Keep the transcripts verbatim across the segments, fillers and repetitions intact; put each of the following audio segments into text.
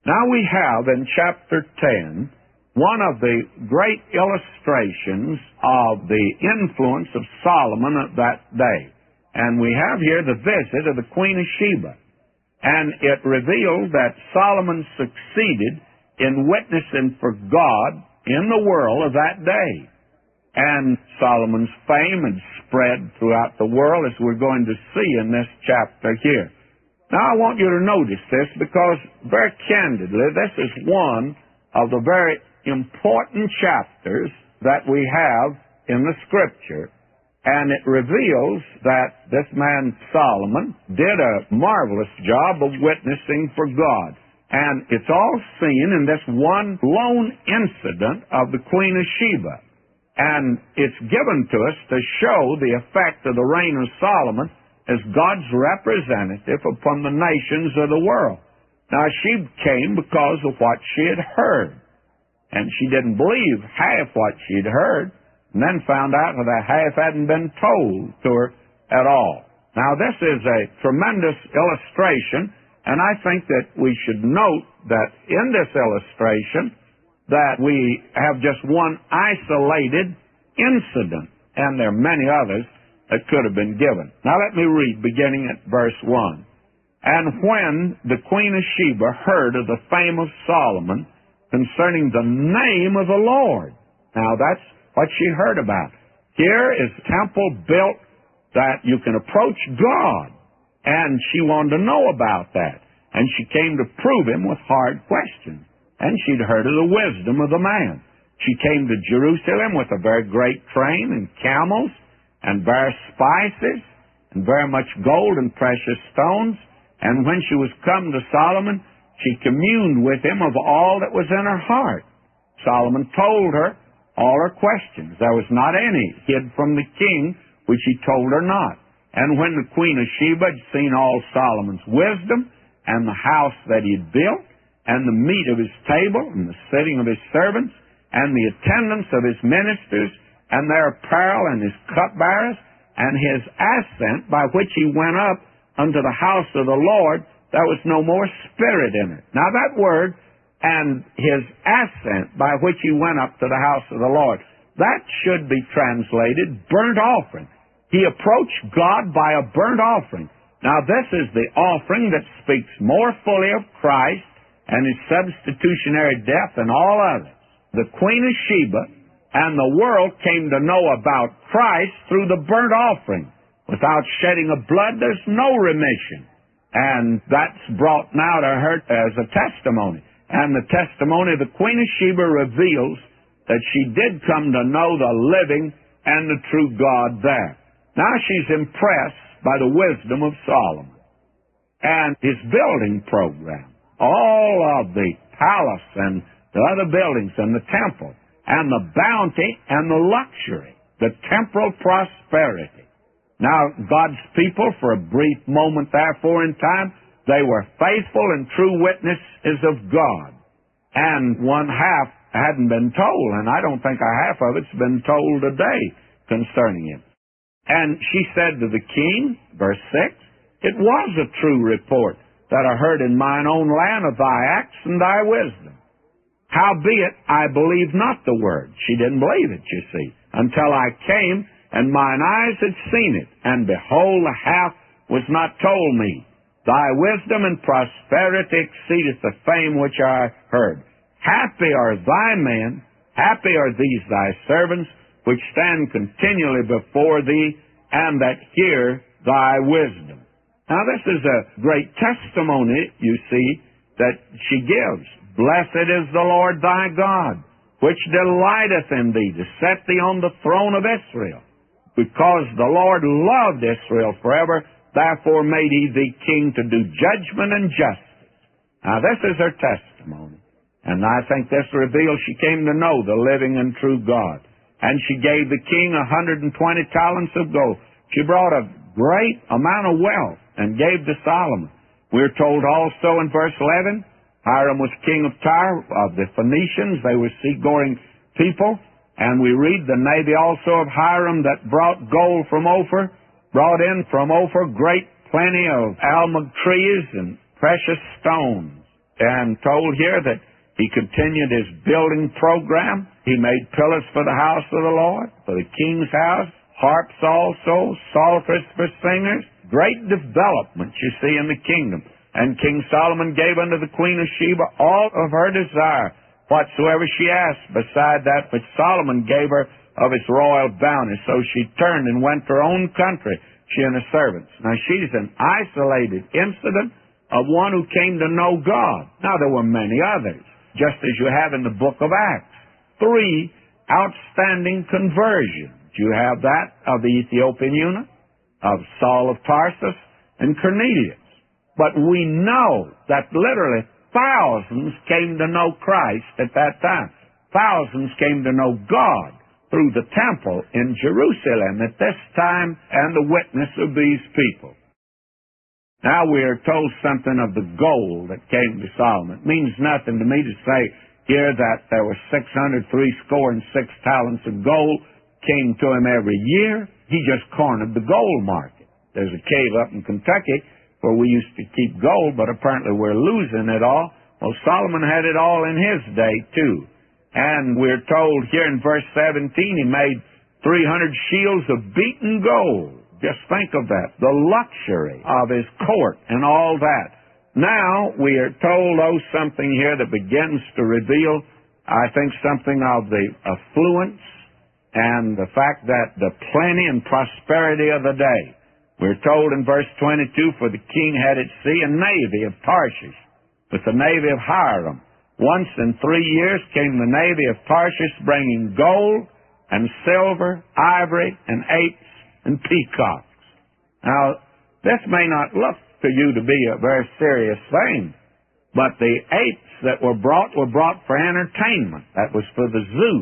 Now we have in chapter ten one of the great illustrations of the influence of Solomon at that day. And we have here the visit of the Queen of Sheba. And it revealed that Solomon succeeded in witnessing for God in the world of that day. And Solomon's fame had spread throughout the world, as we're going to see in this chapter here. Now I want you to notice this, because very candidly, this is one of the very important chapters that we have in the Scripture. And it reveals that this man Solomon did a marvelous job of witnessing for God. And it's all seen in this one lone incident of the Queen of Sheba. And it's given to us to show the effect of the reign of Solomon as God's representative upon the nations of the world. Now, she came because of what she had heard. And she didn't believe half what she'd heard, and then found out that half hadn't been told to her at all. Now, this is a tremendous illustration, and I think that we should note that in this illustration that we have just one isolated incident, and there are many others that could have been given. Now, let me read, beginning at verse one. And when the Queen of Sheba heard of the fame of Solomon concerning the name of the Lord. Now, that's what she heard about. Here is a temple built that you can approach God. And she wanted to know about that. And she came to prove him with hard questions. And she'd heard of the wisdom of the man. She came to Jerusalem with a very great train and camels and various spices and very much gold and precious stones. And when she was come to Solomon, she communed with him of all that was in her heart. Solomon told her all her questions. There was not any hid from the king which he told her not. And when the Queen of Sheba had seen all Solomon's wisdom, and the house that he had built, and the meat of his table, and the sitting of his servants, and the attendance of his ministers, and their apparel, and his cupbearers, and his ascent by which he went up unto the house of the Lord, there was no more spirit in it. Now that word, and his ascent by which he went up to the house of the Lord, that should be translated burnt offering. He approached God by a burnt offering. Now this is the offering that speaks more fully of Christ and his substitutionary death than all others. The Queen of Sheba and the world came to know about Christ through the burnt offering. Without shedding of blood, there's no remission. And that's brought now to her as a testimony. And the testimony of the Queen of Sheba reveals that she did come to know the living and the true God there. Now she's impressed by the wisdom of Solomon and his building program. All of the palace and the other buildings and the temple and the bounty and the luxury, the temporal prosperity. Now, God's people, for a brief moment therefore in time, they were faithful and true witnesses of God. And one half hadn't been told, and I don't think a half of it's been told today concerning him. And she said to the king, verse six, it was a true report that I heard in mine own land of thy acts and thy wisdom. Howbeit, I believe not the word. She didn't believe it, you see, until I came and mine eyes had seen it, and behold, the half was not told me. Thy wisdom and prosperity exceedeth the fame which I heard. Happy are thy men, happy are these thy servants, which stand continually before thee, and that hear thy wisdom. Now this is a great testimony, you see, that she gives. Blessed is the Lord thy God, which delighteth in thee to set thee on the throne of Israel. Because the Lord loved Israel forever, therefore made he thee king to do judgment and justice. Now this is her testimony. And I think this reveals she came to know the living and true God. And she gave the king a hundred and twenty talents of gold. She brought a great amount of wealth and gave to Solomon. We're told also in verse eleven, Hiram was king of Tyre, of the Phoenicians. They were seagoing people. And we read the navy also of Hiram that brought gold from Ophir, brought in from Ophir great plenty of almug trees and precious stones. and told here that he continued his building program. He made pillars for the house of the Lord, for the king's house, harps also, psalteries for singers. Great development you see in the kingdom. And King Solomon gave unto the queen of Sheba all of her desire, whatsoever she asked, beside that which Solomon gave her of his royal bounty. So she turned and went to her own country, she and her servants. Now she's an isolated incident of one who came to know God. Now there were many others, just as you have in the book of Acts. Three outstanding conversions. You have that of the Ethiopian eunuch, of Saul of Tarsus, and Cornelius. But we know that literally thousands came to know Christ at that time. Thousands came to know God through the temple in Jerusalem at this time, and the witness of these people. Now we are told something of the gold that came to Solomon. It means nothing to me to say here that there were six hundred three score and six talents of gold came to him every year. He just cornered the gold market. There's a cave up in Kentucky where we used to keep gold, but apparently we're losing it all. Well, Solomon had it all in his day, too. And we're told here in verse seventeen, he made three hundred shields of beaten gold. Just think of that, the luxury of his court and all that. Now, we are told, oh, something here that begins to reveal, I think, something of the affluence and the fact that the plenty and prosperity of the day. We're told in verse twenty-two, for the king had at sea a navy of Tarshish, with the navy of Hiram. Once in three years came the navy of Tarshish, bringing gold and silver, ivory, and apes, and peacocks. Now, this may not look to you to be a very serious thing, but the apes that were brought were brought for entertainment. That was for the zoo.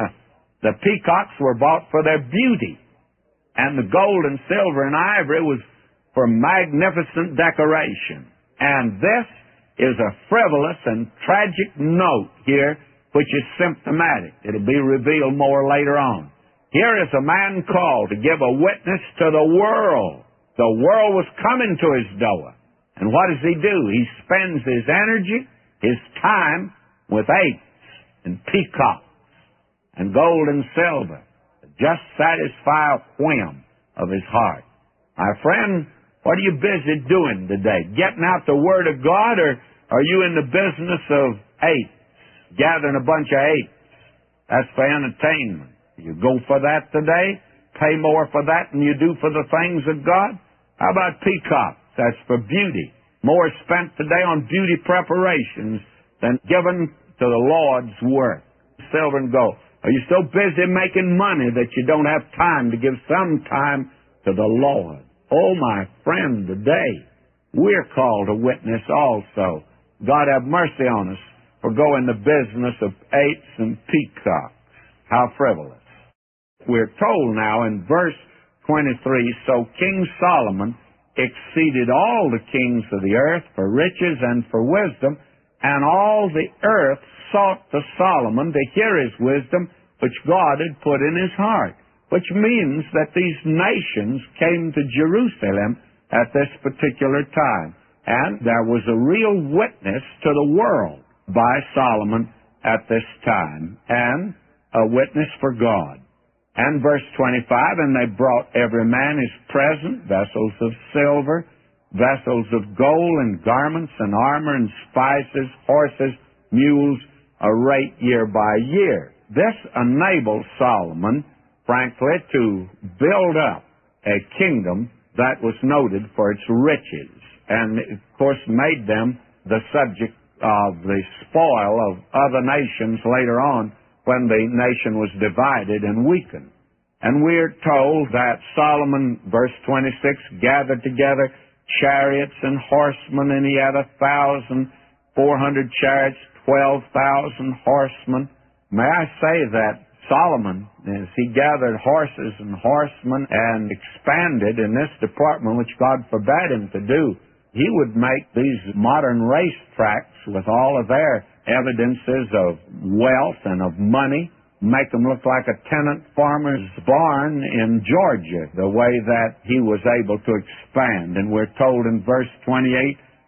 The peacocks were bought for their beauty, and the gold and silver and ivory was for magnificent decoration. And this is a frivolous and tragic note here, which is symptomatic. It'll be revealed more later on. Here is a man called to give a witness to the world. The world was coming to his door. And what does he do? He spends his energy, his time, with apes and peacocks and gold and silver to just satisfy a whim of his heart. My friend, what are you busy doing today? Getting out the Word of God, or are you in the business of apes, gathering a bunch of apes? That's for entertainment. You go for that today, pay more for that than you do for the things of God? How about peacocks? That's for beauty. More spent today on beauty preparations than given to the Lord's work. Silver and gold. Are you so busy making money that you don't have time to give some time to the Lord? Oh, my friend, today we're called to witness also. God have mercy on us for going the business of apes and peacocks. How frivolous. We're told now in verse twenty-three, so King Solomon exceeded all the kings of the earth for riches and for wisdom, and all the earth sought to Solomon to hear his wisdom, which God had put in his heart. Which means that these nations came to Jerusalem at this particular time. And there was a real witness to the world by Solomon at this time, and a witness for God. And verse twenty-five, and they brought every man his present, vessels of silver, vessels of gold, and garments, and armor, and spices, horses, mules, a rate year by year. This enabled Solomon, frankly, to build up a kingdom that was noted for its riches, and of course made them the subject of the spoil of other nations later on, when the nation was divided and weakened. And we're told that Solomon, verse twenty-six, gathered together chariots and horsemen, and he had a thousand four hundred chariots, twelve thousand horsemen. May I say that Solomon, as he gathered horses and horsemen and expanded in this department, which God forbade him to do, he would make these modern racetracks with all of their evidences of wealth and of money, make them look like a tenant farmer's barn in Georgia, the way that he was able to expand. And we're told in verse twenty-eight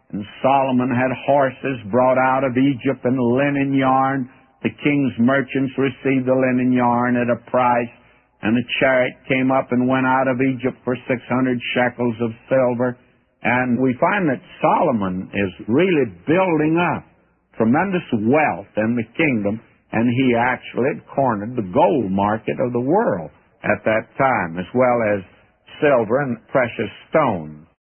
And Solomon had horses brought out of Egypt and linen yarn. The king's merchants received the linen yarn at a price, and the chariot came up and went out of Egypt for six hundred shekels of silver. And we find that Solomon is really building up tremendous wealth in the kingdom, and he actually had cornered the gold market of the world at that time, as well as silver and precious stones.